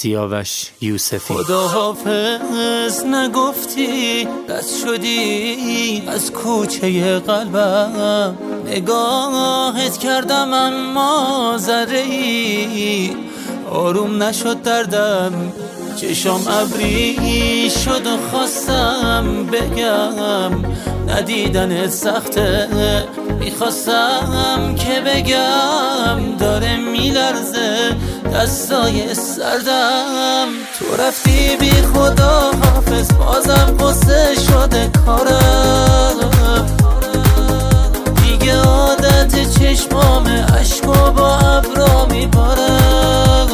سیاوش یوسفی. خداحافظ نگفتی، رد شدی از کوچه قلبم، نگاهت کردم اما ذره‌ای آروم نشد دردم، چشام ابری شد و خواستم بگم ندیدنت سخته، میخواستم که بگم داره میلرزه دستای سردم. تو رفتی بی خدا حافظ، بازم قصه شده کارم، دیگه عادت چشمام عشقا با ابرا میبارم.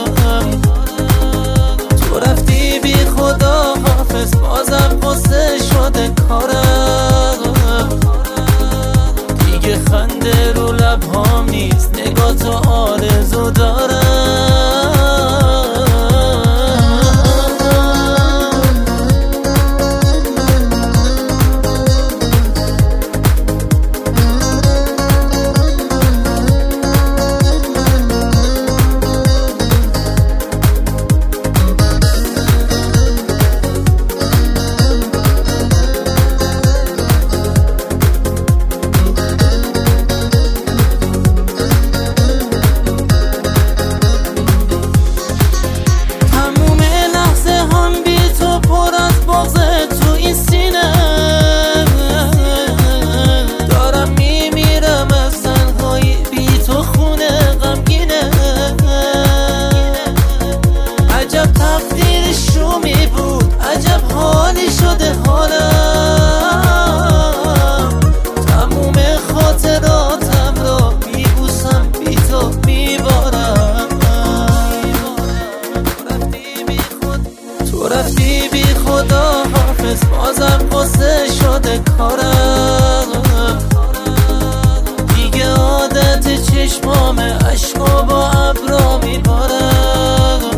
تو رفتی بی خدا حافظ، بازم قصه شده کارم، دیگه خنده رو لبهام نیست، نگاه تو آرزو دارم. تو رفتی بی خدا حافظ، بازم قصه شده کارم، دیگه عادت چشمام عشقا با ابرا میبارم.